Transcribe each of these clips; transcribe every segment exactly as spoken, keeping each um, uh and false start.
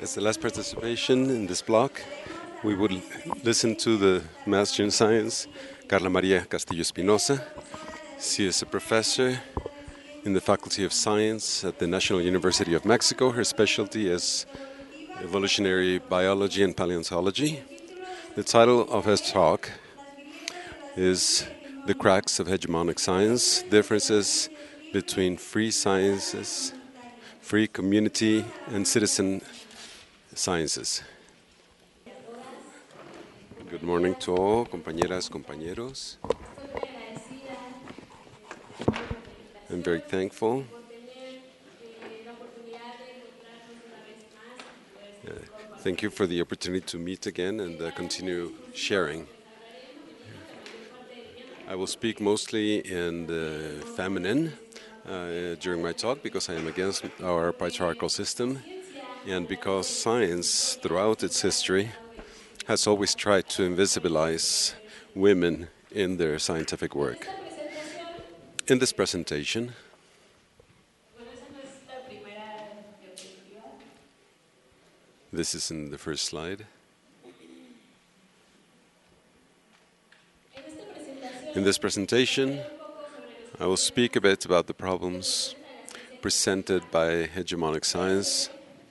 As the last participation in this block, we would l- listen to the Master in Science, Carla Maria Castillo Espinosa. She is a professor in the Faculty of Science at the National University of Mexico. Her specialty is evolutionary biology and paleontology. The title of her talk is The Cracks of Hegemonic Science, Differences between Free Sciences, Free Community, and Citizen Sciences. Good morning to all, compañeras, compañeros. I'm very thankful. Uh, thank you for the opportunity to meet again and uh, continue sharing. I will speak mostly in the feminine uh, during my talk because I am against our patriarchal system and because science, throughout its history, has always tried to invisibilize women in their scientific work. In this presentation, this is in the first slide. In this presentation, I will speak a bit about the problems presented by hegemonic science,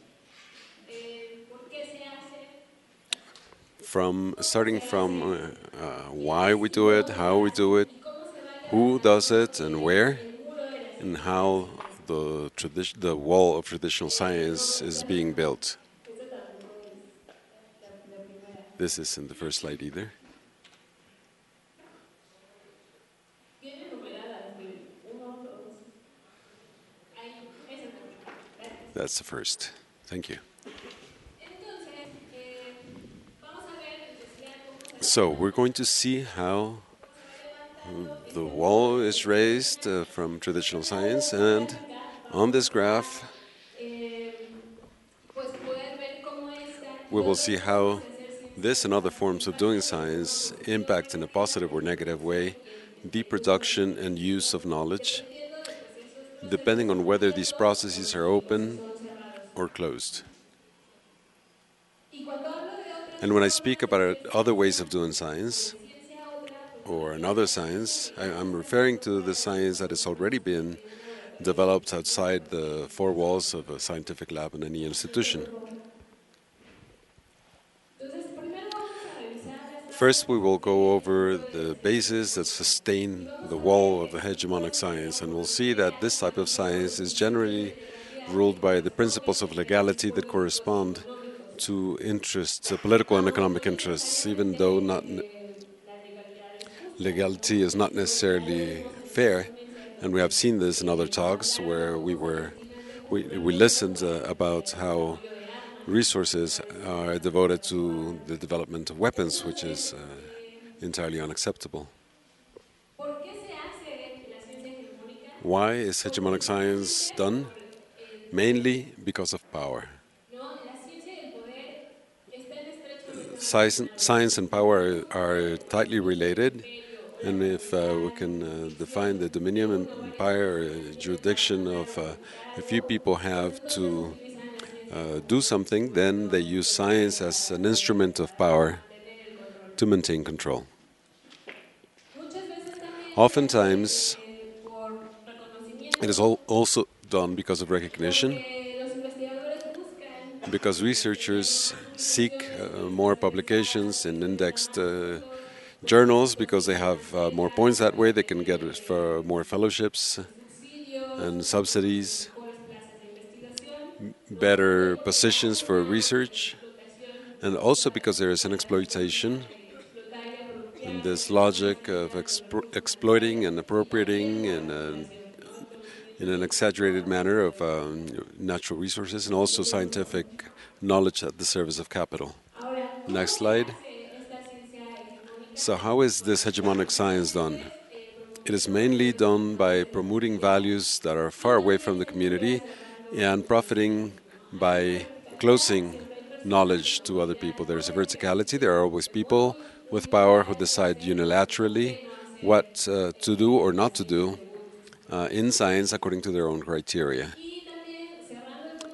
from starting from uh, uh, why we do it, how we do it, who does it, and where, and how the tradi- the wall of traditional science is being built. This is in the first slide either. That's the first. Thank you. So we're going to see how the wall is raised uh, from traditional science, and on this graph we will see how this and other forms of doing science impact in a positive or negative way the production and use of knowledge, depending on whether these processes are open or closed. And when I speak about other ways of doing science, or another science, I, I'm referring to the science that has already been developed outside the four walls of a scientific lab in any institution. First, we will go over the bases that sustain the wall of the hegemonic science, and we'll see that this type of science is generally ruled by the principles of legality that correspond to interests, uh, political and economic interests, even though not legality is not necessarily fair. And we have seen this in other talks where we were we, we listened uh, about how resources are devoted to the development of weapons, which is uh, entirely unacceptable. Why is hegemonic science done? Mainly because of power. Science, science and power are tightly related, and if uh, we can uh, define the dominion empire or jurisdiction of uh, a few people have to uh, do something, then they use science as an instrument of power to maintain control. Oftentimes, it is al- also done because of recognition, because researchers seek uh, more publications in indexed uh, journals because they have uh, more points that way. They can get for more fellowships and subsidies, better positions for research, and also because there is an exploitation and this logic of expro- exploiting and appropriating in, a, in an exaggerated manner of um, natural resources and also scientific knowledge at the service of capital. Next slide. So how is this hegemonic science done? It is mainly done by promoting values that are far away from the community and profiting by closing knowledge to other people. There's a verticality. There are always people with power who decide unilaterally what uh, to do or not to do uh, in science according to their own criteria.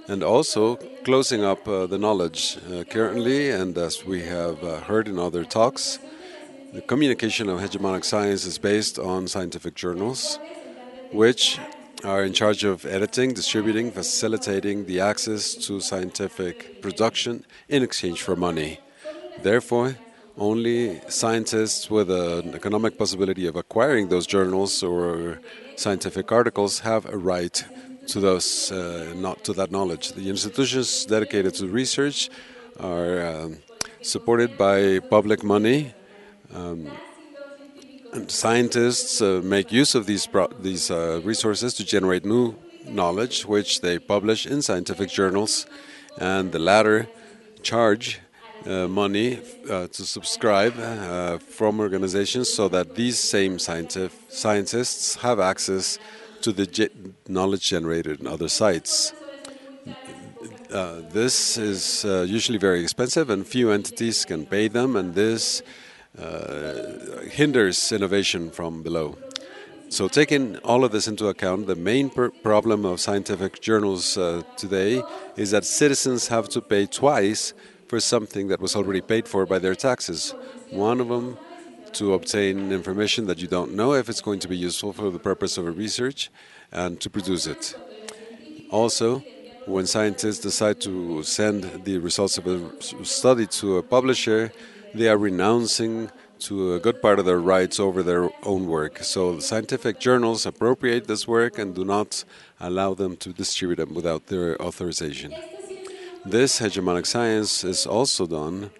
and also closing up uh, the knowledge. Uh, currently, and as we have uh, heard in other talks, the communication of hegemonic science is based on scientific journals, which are in charge of editing, distributing, facilitating the access to scientific production in exchange for money. Therefore, only scientists with an economic possibility of acquiring those journals or scientific articles have a right to those, uh, not to that knowledge. The institutions dedicated to research are um, supported by public money. Um, and scientists uh, make use of these pro- these uh, resources to generate new knowledge, which they publish in scientific journals, and the latter charge uh, money uh, to subscribe uh, from organizations so that these same scientif- scientists have access to the ge- knowledge generated in other sites. Uh, this is uh, usually very expensive, and few entities can pay them, and this uh, hinders innovation from below. So, taking all of this into account, the main per- problem of scientific journals uh, today is that citizens have to pay twice for something that was already paid for by their taxes. One of them to obtain information that you don't know if it's going to be useful for the purpose of a research, and to produce it. Also, when scientists decide to send the results of a study to a publisher, they are renouncing to a good part of their rights over their own work. So the scientific journals appropriate this work and do not allow them to distribute them without their authorization. This hegemonic science is also done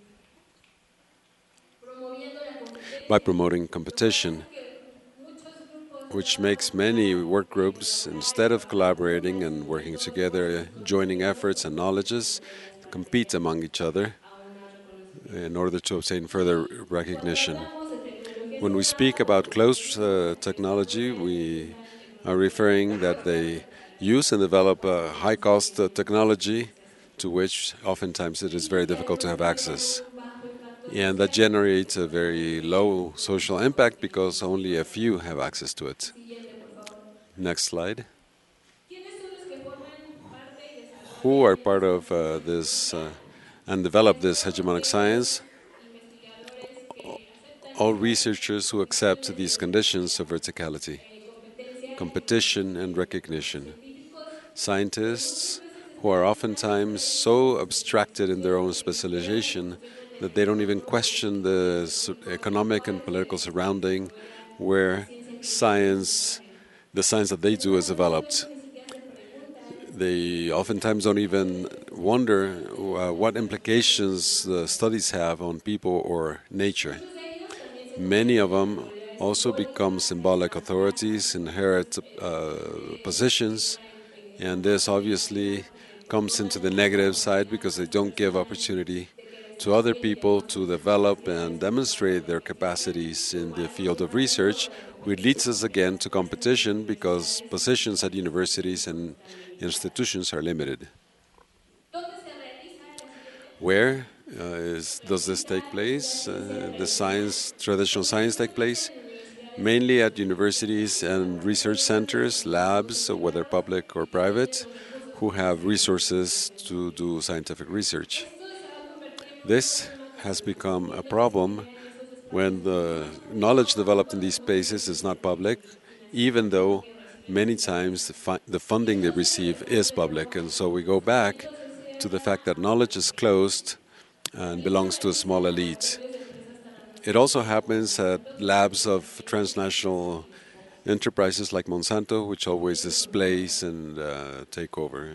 by promoting competition, which makes many work groups, instead of collaborating and working together, joining efforts and knowledges, compete among each other in order to obtain further recognition. When we speak about closed uh, technology, we are referring that they use and develop a high-cost uh, technology to which oftentimes it is very difficult to have access. And that generates a very low social impact because only a few have access to it. Next slide. Who are part of uh, this uh, and develop this hegemonic science? All researchers who accept these conditions of verticality, competition, and recognition. Scientists who are oftentimes so abstracted in their own specialization that they don't even question the economic and political surrounding where science, the science that they do, is developed. They oftentimes don't even wonder uh, what implications the studies have on people or nature. Many of them also become symbolic authorities, inherit uh, positions, and this obviously comes into the negative side because they don't give opportunity to other people to develop and demonstrate their capacities in the field of research, which leads us again to competition because positions at universities and institutions are limited. Where uh, is, does this take place? Uh, the science, traditional science take place? Mainly at universities and research centers, labs, whether public or private, who have resources to do scientific research. This has become a problem when the knowledge developed in these spaces is not public, even though many times the, fu- the funding they receive is public. And so we go back to the fact that knowledge is closed and belongs to a small elite. It also happens at labs of transnational enterprises like Monsanto, which always displace and uh, take over.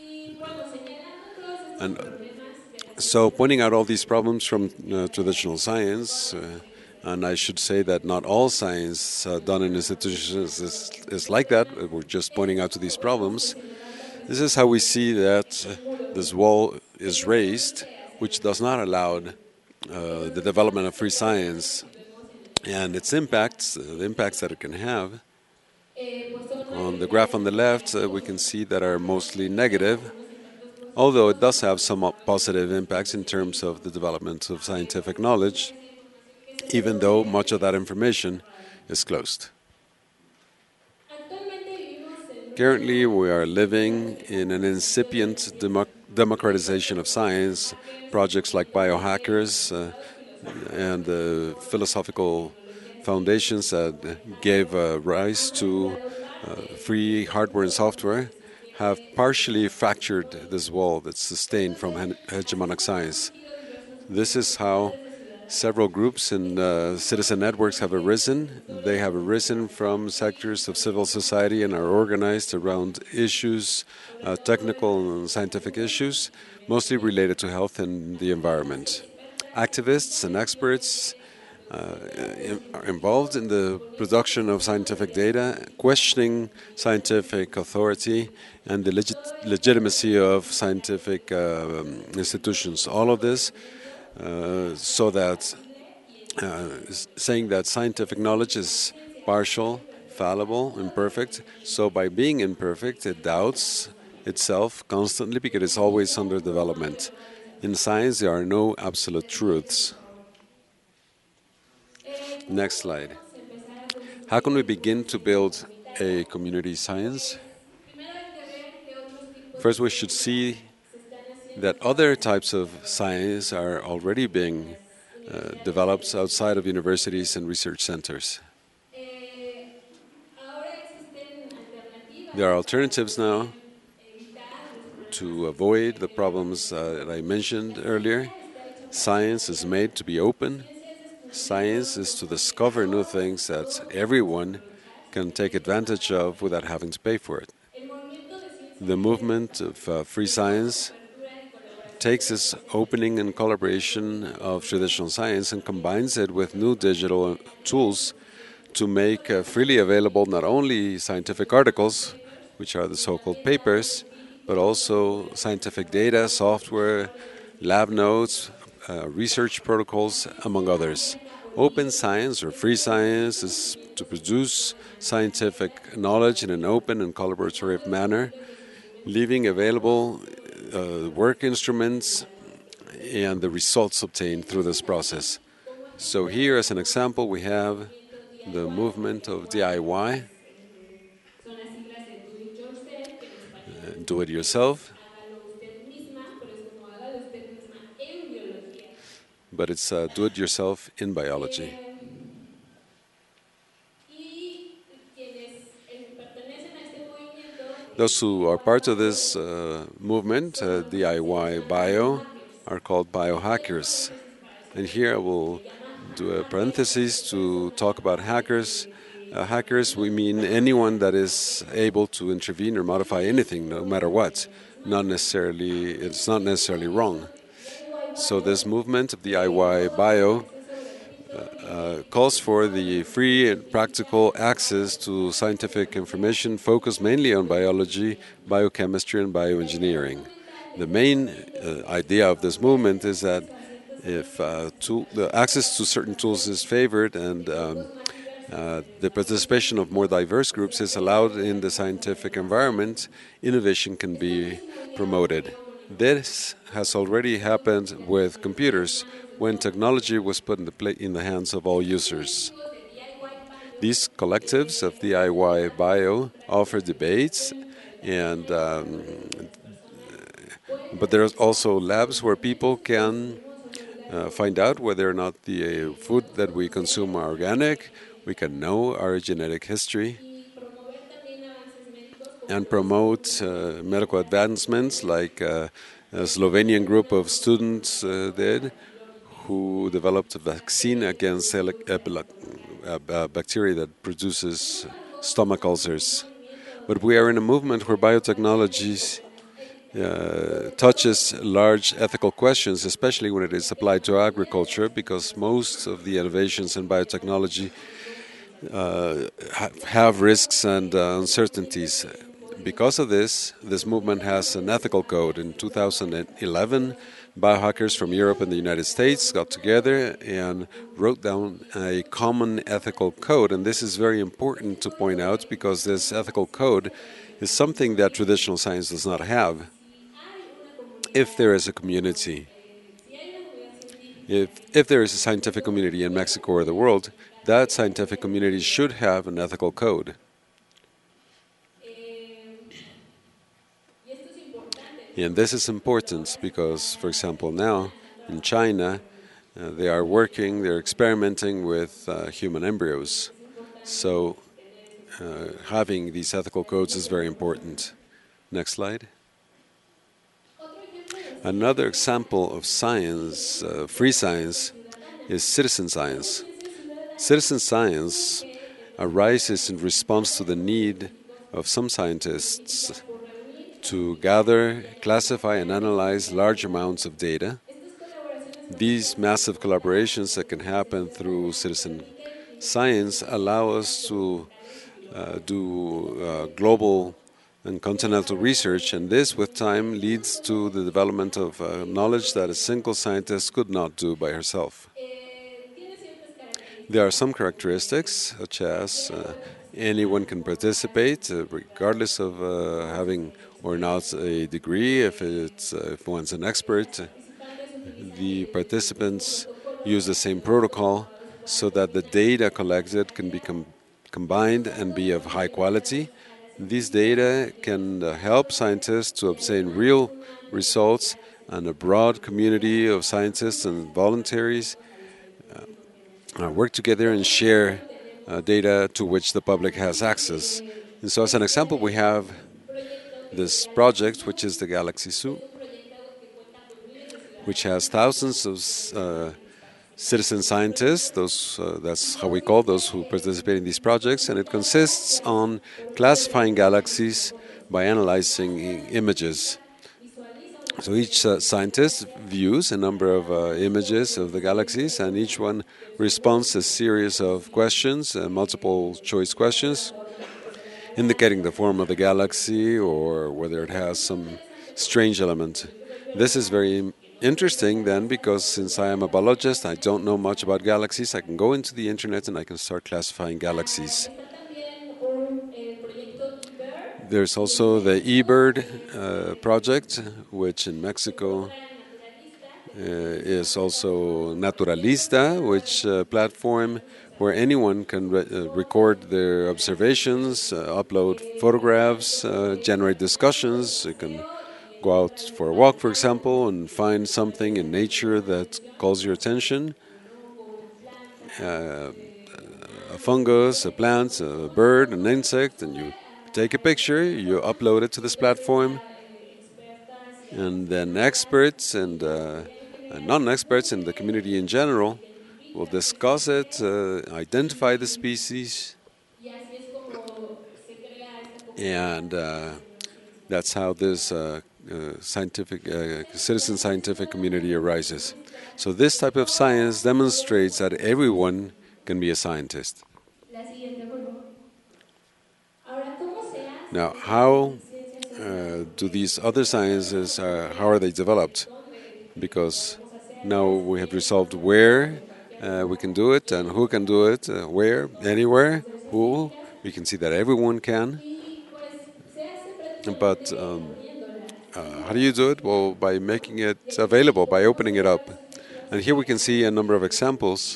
And so, pointing out all these problems from uh, traditional science, uh, and I should say that not all science uh, done in institutions is, is like that. We're just pointing out to these problems. This is how we see that uh, this wall is raised, which does not allow uh, the development of free science and its impacts, uh, the impacts that it can have. On the graph on the left, uh, we can see that are mostly negative, although it does have some positive impacts in terms of the development of scientific knowledge, even though much of that information is closed. Currently, we are living in an incipient democ democratization of science. Projects like biohackers uh, and the philosophical foundations that gave uh, rise to uh, free hardware and software have partially fractured this wall that's sustained from he hegemonic science. This is how several groups and uh, citizen networks have arisen. They have arisen from sectors of civil society and are organized around issues, uh, technical and scientific issues, mostly related to health and the environment. Activists and experts uh, are involved in the production of scientific data, questioning scientific authority and the legit legitimacy of scientific uh, institutions. All of this uh, so that uh, saying that scientific knowledge is partial, fallible, imperfect. So by being imperfect, it doubts itself constantly because it's always under development. In science, there are no absolute truths. Next slide. How can we begin to build a community science? First, we should see that other types of science are already being uh, developed outside of universities and research centers. There are alternatives now to avoid the problems uh, that I mentioned earlier. Science is made to be open. Science is to discover new things that everyone can take advantage of without having to pay for it. The movement of uh, free science takes this opening and collaboration of traditional science and combines it with new digital tools to make uh, freely available not only scientific articles, which are the so-called papers, but also scientific data, software, lab notes, uh, research protocols, among others. Open science or free science is to produce scientific knowledge in an open and collaborative manner, leaving available uh, work instruments and the results obtained through this process. So here, as an example, we have the movement of D I Y, uh, do it yourself, but it's uh, do it yourself in biology. Those who are part of this uh, movement, uh, D I Y Bio, are called biohackers. And here I will do a parenthesis to talk about hackers. Uh, hackers, we mean anyone that is able to intervene or modify anything, no matter what. Not necessarily, it's not necessarily wrong. So this movement of D I Y Bio Uh, calls for the free and practical access to scientific information focused mainly on biology, biochemistry, and bioengineering. The main uh, idea of this movement is that if uh, tool, the access to certain tools is favored and um, uh, the participation of more diverse groups is allowed in the scientific environment, innovation can be promoted. This has already happened with computers when technology was put in the, pla in the hands of all users. These collectives of D I Y Bio offer debates, and um, but there's also labs where people can uh, find out whether or not the uh, food that we consume are organic. We can know our genetic history and promote uh, medical advancements like uh, a Slovenian group of students uh, did, who developed a vaccine against a bacteria that produces stomach ulcers. But we are in a movement where biotechnology uh, touches large ethical questions, especially when it is applied to agriculture, because most of the innovations in biotechnology uh, have risks and uh, uncertainties. Because of this, this movement has an ethical code. In two thousand eleven, biohackers from Europe and the United States got together and wrote down a common ethical code. And this is very important to point out because this ethical code is something that traditional science does not have. If there is a community, if, if there is a scientific community in Mexico or the world, that scientific community should have an ethical code. And this is important because, for example, now in China, uh, they are working, they're experimenting with uh, human embryos. So uh, having these ethical codes is very important. Next slide. Another example of science, uh, free science, is citizen science. Citizen science arises in response to the need of some scientists to gather, classify, and analyze large amounts of data. These massive collaborations that can happen through citizen science allow us to uh, do uh, global and continental research, and this, with time, leads to the development of uh, knowledge that a single scientist could not do by herself. There are some characteristics, such as uh, anyone can participate, uh, regardless of uh, having or not a degree. If it's uh, if one's an expert, the participants use the same protocol so that the data collected can be com combined and be of high quality. These data can uh, help scientists to obtain real results, and a broad community of scientists and voluntaries uh, work together and share uh, data to which the public has access. And so, as an example, we have this project, which is the Galaxy Zoo, which has thousands of uh, citizen scientists. Those uh, that's how we call those who participate in these projects, and it consists on classifying galaxies by analyzing images. So each uh, scientist views a number of uh, images of the galaxies, and each one responds to a series of questions, uh, multiple choice questions, indicating the form of the galaxy or whether it has some strange element. This is very interesting then, because since I am a biologist, I don't know much about galaxies. I can go into the internet and I can start classifying galaxies. There's also the eBird uh, project, which in Mexico uh, is also Naturalista, which uh, platform where anyone can re uh, record their observations, uh, upload photographs, uh, generate discussions. You can go out for a walk, for example, and find something in nature that calls your attention. Uh, a fungus, a plant, a bird, an insect, and you take a picture, you upload it to this platform, and then experts and, uh, and non-experts in the community in general will discuss it, uh, identify the species, and uh, that's how this uh, uh, scientific, uh, citizen scientific community arises. So this type of science demonstrates that everyone can be a scientist. Now, how uh, do these other sciences, uh, how are they developed? Because now we have resolved where uh, we can do it and who can do it, uh, where, anywhere, who. We can see that everyone can. But um, uh, how do you do it? Well, by making it available, by opening it up. And here we can see a number of examples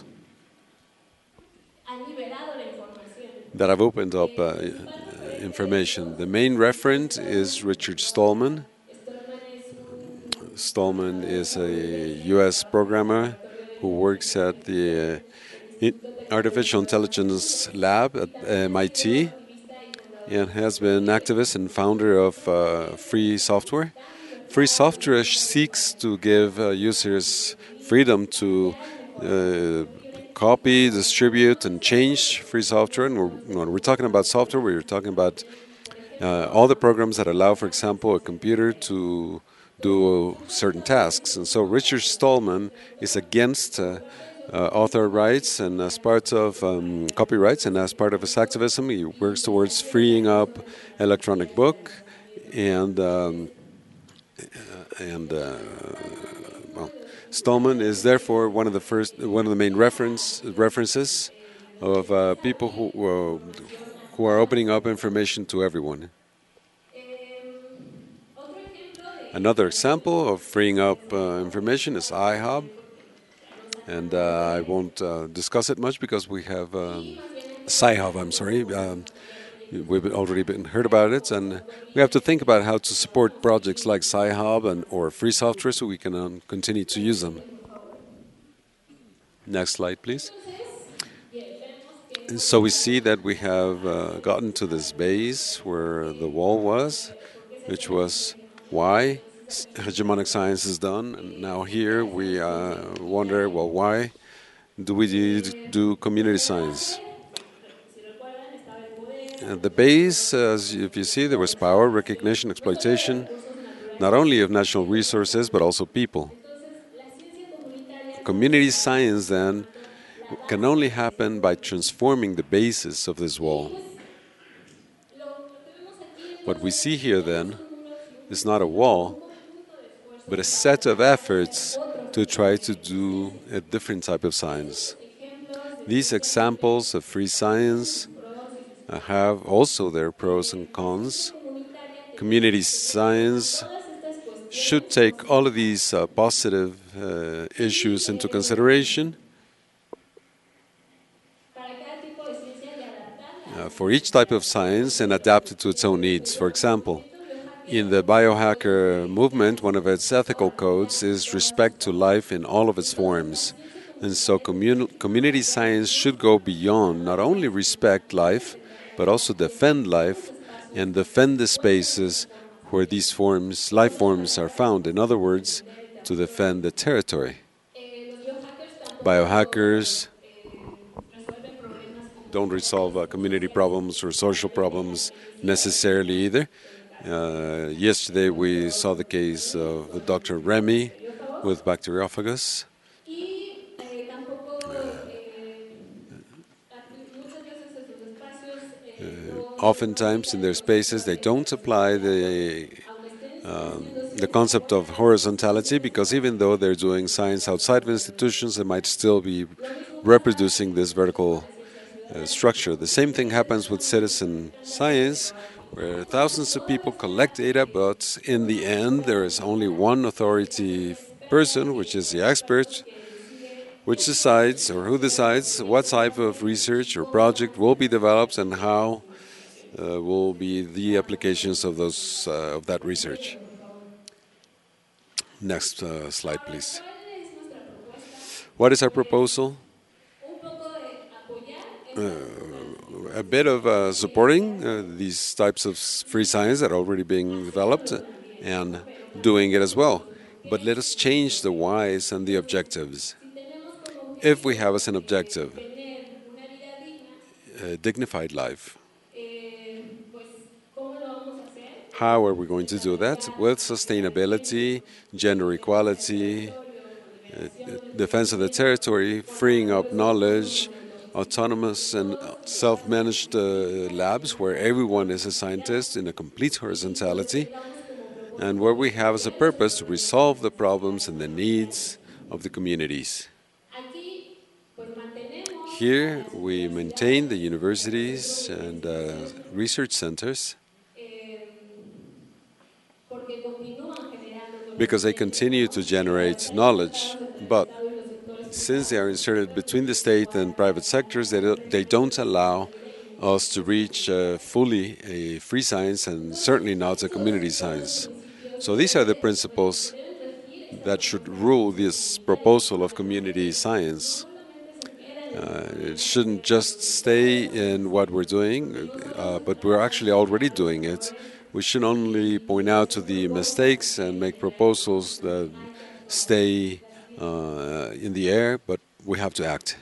that have opened up uh, information. The main referent is Richard Stallman. Stallman is a U S programmer who works at the uh, Artificial Intelligence Lab at M I T and has been an activist and founder of uh, Free Software. Free Software seeks to give uh, users freedom to uh, copy, distribute, and change free software. And we're, when we're talking about software, we're talking about uh, all the programs that allow, for example, a computer to do certain tasks. And so Richard Stallman is against uh, uh, author rights and as part of um, copyrights, and as part of his activism, he works towards freeing up electronic book and um, and uh, well, Stallman is therefore one of the first, one of the main reference references of uh, people who uh, who are opening up information to everyone. Another example of freeing up uh, information is iHub, and uh, I won't uh, discuss it much because we have um, Sci-Hub. I'm sorry, um, We've already been heard about it, and we have to think about how to support projects like Sci-Hub and or free software so we can um, continue to use them. Next slide, please. And so we see that we have uh, gotten to this base where the wall was, which was why s- hegemonic science is done. And now here we uh, wonder, well, why do we do do community science? At the base, as you- if you see, there was power, recognition, exploitation, not only of natural resources, but also people. Community science, then, can only happen by transforming the basis of this wall. What we see here, then, is not a wall, but a set of efforts to try to do a different type of science. These examples of free science uh, have also their pros and cons. Community science should take all of these uh, positive uh, issues into consideration. Uh, for each type of science and adapt it to its own needs. For example, in the biohacker movement, one of its ethical codes is respect to life in all of its forms. And so commun- community science should go beyond not only respect life, but also defend life and defend the spaces where these forms, life forms are found. In other words, to defend the territory. Biohackers don't resolve uh, community problems or social problems necessarily either. Uh, yesterday we saw the case of Doctor Remy with bacteriophagous. Oftentimes in their spaces they don't apply the um, the concept of horizontality because even though they're doing science outside of institutions, they might still be reproducing this vertical uh, structure. The same thing happens with citizen science, where thousands of people collect data, but in the end, there is only one authority person, which is the expert, which decides or who decides what type of research or project will be developed and how uh, will be the applications of those uh, of that research. Next uh, slide, please. What is our proposal? Uh, a bit of uh, supporting uh, these types of free science that are already being developed and doing it as well. But let us change the whys and the objectives. If we have as an objective a dignified life, how are we going to do that? With sustainability, gender equality, uh, defense of the territory, freeing up knowledge, autonomous and self managed uh, labs where everyone is a scientist in a complete horizontality, and where we have as a purpose to resolve the problems and the needs of the communities. Here we maintain the universities and uh, research centers because they continue to generate knowledge, but since they are inserted between the state and private sectors, they don't, they don't allow us to reach uh, fully a free science and certainly not a community science. So these are the principles that should rule this proposal of community science. Uh, it shouldn't just stay in what we're doing, uh, but we're actually already doing it. We should only point out to the mistakes and make proposals that stay uh, in the air, but we have to act.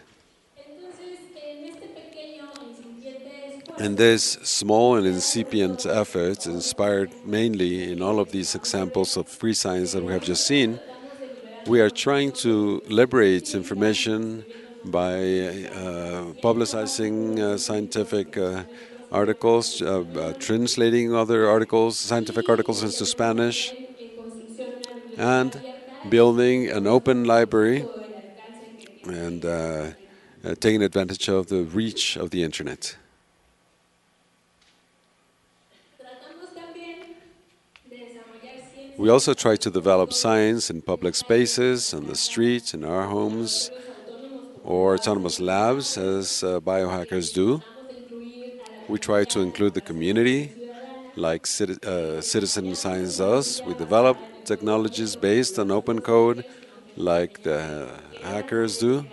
And this small and incipient effort, inspired mainly in all of these examples of free science that we have just seen, we are trying to liberate information by uh, publicizing uh, scientific uh, articles, uh, uh, translating other articles, scientific articles into Spanish, and building an open library and uh, uh, taking advantage of the reach of the internet. We also try to develop science in public spaces, on the streets, in our homes, or autonomous labs, as uh, biohackers do. We try to include the community, like citi- uh, Citizen Science does. We develop technologies based on open code, like the hackers do.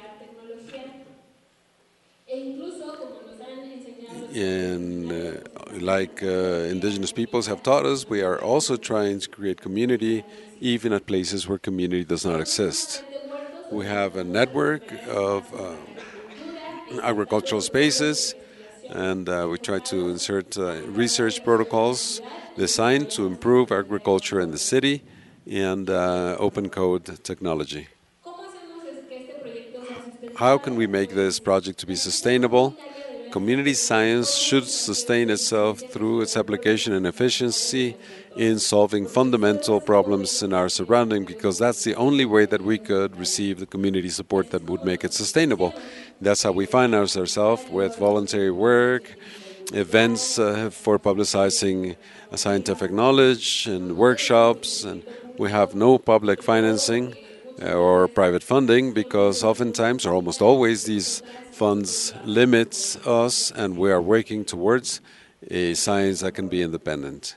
E incluso, como nos han enseñado los And universitarios, uh, like uh, indigenous peoples have taught us, we are also trying to create community even at places where community does not tenemos una exist. red de huertos We donde have a ayudamos a network recuperar of espacios uh, para agricultura e agricultural intercambios sobre todo de spaces, investigación and uh, we try to enfocados insert a uh, mejorar research la protocols biodiversidad y designed to desarrollar las improve habilidades agriculture in the sociales. city and uh, open code technology. ¿Cómo hacemos es que este proyecto sea How can sustentable? we make Pues this project to be la ciencia sustainable? comunitaria debe Community hacerse science cargo should de resolver sustain las itself exigencias through its application and socioeconómicas actuales de efficiency nuestro in entorno, solving porque solo de fundamental esa problems in our forma es que surrounding, because podemos that's the construir only way that soberanía we could alimentaria. receive the community support that would Esto make it nos está sustainable. haciendo That's how we eh, find ourselves with voluntarios, voluntary proyectos de work, ciencia industrial, events uh, for publicizing uh, scientific becas. knowledge, and No tenemos workshops, and financiamiento we have público, no public sobre todo financing porque uh, muchas or veces private funding, son por because iniciativas oftentimes or almost comunitarias always y these nosotras funds investigamos limits us, and we are independientemente. working towards a science that can be independent.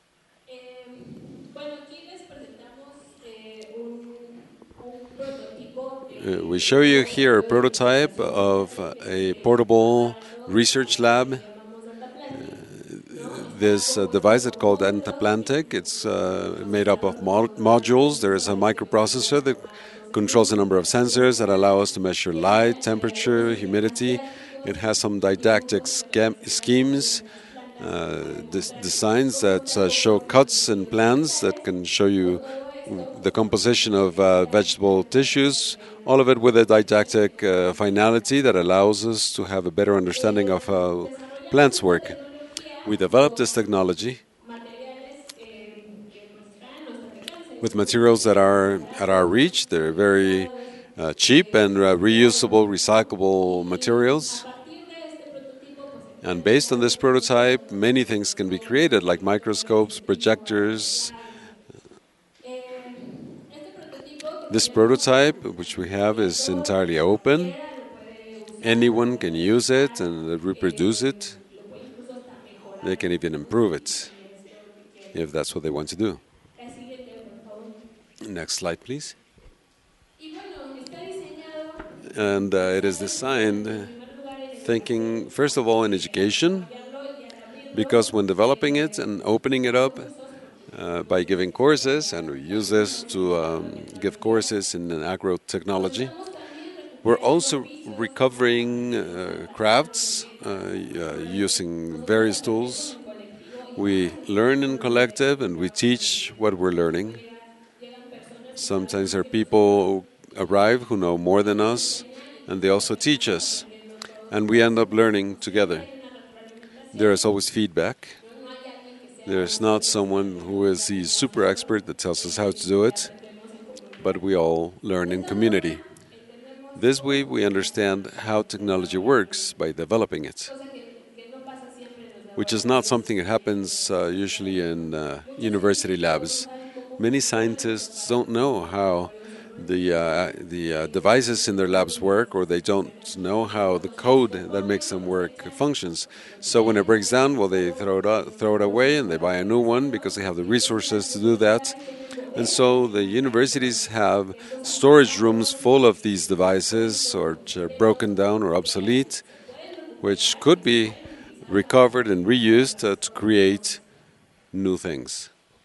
Eh, bueno, aquí les presentamos eh, un, un prototipo Uh, we de show you un here a laboratorio de prototype investigación of base uh, a que está portable trabajando research en lo que lab. llamamos data planning, ¿no? Está This uh, compuesto device is por called módulos y Antaplantic. It's uh, entonces made up of trabajamos mo- con datos modules. There is a visuales que nos microprocessor ayudan that a nos controls a number of medir sensors that allow us to measure light, y temperature, algunos esquemas humidity. It didácticos has some y un didactic control de scam- crecimiento de schemes, algunas plantas que uh, puede des- mostrar designs that uh, show composición cuts in de plants that vegetales. can show you Con todo esto, the pues composition of uh, ayuda vegetable a mejorar tissues, el all of it with a didactic conocimiento uh, de las finality that plantas. allows us to have a better understanding Eh, of how desarrollamos plants esta work. tecnología We developed this con technology materiales eh, que pues, están a nuestro alcance, with son materials that materiales are at our baratos, reach. They're very reciclados, uh, cheap eh, and uh, reusable, reciclables. recyclable Y a materials. partir de este prototipo pues, se And pueden based on crear this diferentes prototype, many soluciones things can be tecnológicas created, like con las microscopes, que se puedan projectors. trabajar. Eh, este prototipo que This tenemos prototype, which we es have, is abierto, entirely open. cualquiera lo puede usar, lo Anyone can puede use it modificar, and reproduce eh, it. lo puede incluso hasta They mejorar can even improve si it es lo que quieren. if that's what they want to do. La siguiente, por favor. Next slide, please. Y bueno, está diseñado And uh, it is en designed primer lugar en thinking, first of all, in education, desarrollarlo y al because abrirlo when developing it eh, and opening it con up cursos, uh, by giving courses, and we use this to um, give courses in agro pues technology, estamos también we're recuperando also oficios recovering que uh, nos crafts pasaron uh, uh, eh, using nosotros various aprendemos tools. en colectivo y We muchas learn in veces collective and we teach what we're learning. llegan, llegan personas que saben Sometimes más there are que nosotros people who arrive who know more than nos us, enseñan y and they also teach us, aprendiendo todos and we end juntos. up learning Siempre together. hay una retroalimentación, There is always feedback. no, no hay alguien que sea There's un not super someone who is the super expert that tells us how to do it, aprendemos en comunidad. but we all learn De in esta forma community. entendemos This cómo way, we understand how technology works by developing it, cosa que, que no pasa siempre en los which is not laboratorios. something that happens uh, usually in uh, Muchos university científicos labs. no saben cómo Many funcionan scientists don't know los how laboratorios normales. the uh, the uh, devices in their labs work, or they don't know how the code that makes them work functions. So when it breaks down, well, they throw it out, throw it away, and they buy a new one because they have the resources to do that. And so the universities have storage rooms full of these devices, or which are broken down or obsolete, which could be recovered and reused uh, to create new things.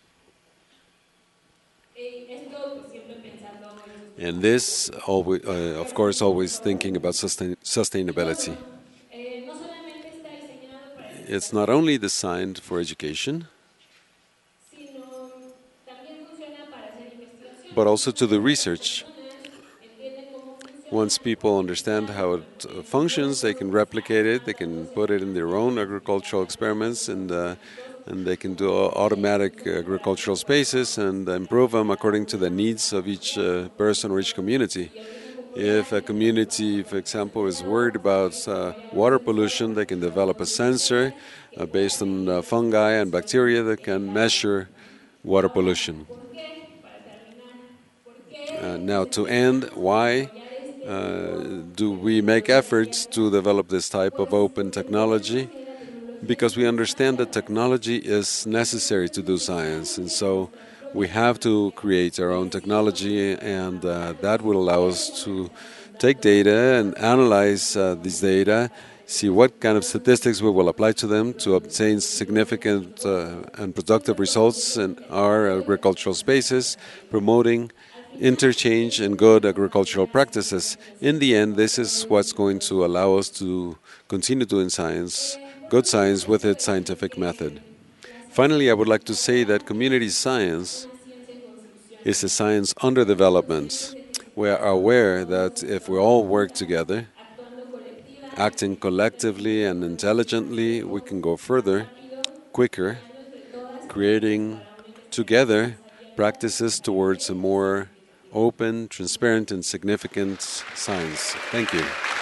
Eh, esto pues siempre pensando en And this, always, uh, of course, always thinking about sustain- sustainability. eh, no solamente está diseñado para el It's not only designed for education, sino también funciona para hacer investigación. but also to the research. Personas entienden cómo funciona, Once people understand how it uh, functions, they can replicate it, they can put it in their own agricultural experiments, and, uh, and they can do automatic agricultural spaces and improve them according to the needs of each uh, person or each community. If a community, for example, is worried about uh, water pollution, they can develop a sensor uh, based on uh, fungi and bacteria that can measure water pollution. ¿por qué? Para terminar, ¿por qué Uh, now, to end, why uh, do we make efforts to develop this type of open technology? because we understand that technology is necessary to do science, and so we have to create our own technology, and uh, that will allow us to take data and analyze uh, these data, see what kind of statistics we will apply to them to obtain significant uh, and productive results in our agricultural spaces, promoting interchange and good agricultural practices. In the end, this is what's going to allow us to continue doing science, good science with its scientific method. Finally, I would like to say that community science is a science under development. We are aware that if we all work together, acting collectively and intelligently, we can go further, quicker, creating together practices towards a more open, transparent, and significant science. Thank you.